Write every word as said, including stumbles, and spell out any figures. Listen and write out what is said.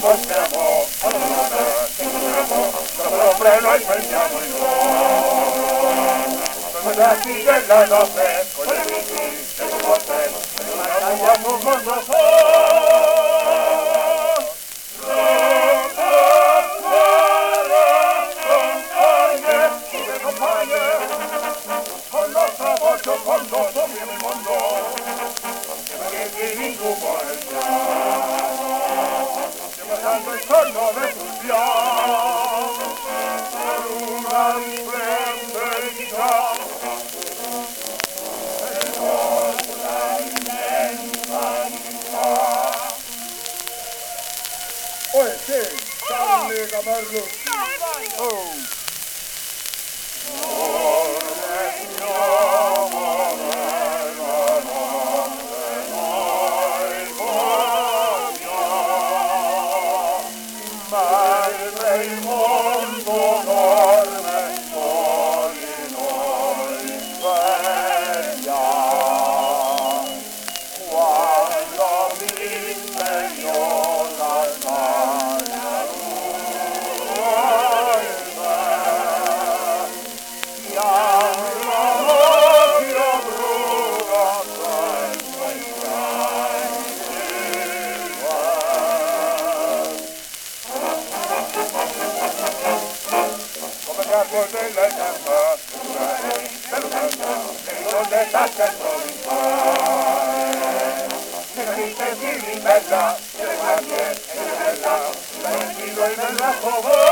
costiamo, lo freno e prendiamo il volo. Come la figlia della notte, con le amici del forte, andiamo un mondo fuori. Con nostra voce quando dominiamo il mondo, che vivi tu vuoi stiamo dando il sonno nel sul piano, per una risplendentità, per una immensità. Oh, sì, salve Camarlo. Oh. Il mondo dorme soli noi sveglia quando mi sveglio la stagna ruota chiama l'occhio bruno sempre in Capo della zampa, non è stata provare. Se mi senti bella, se guardi è bella, senti noi nella povera.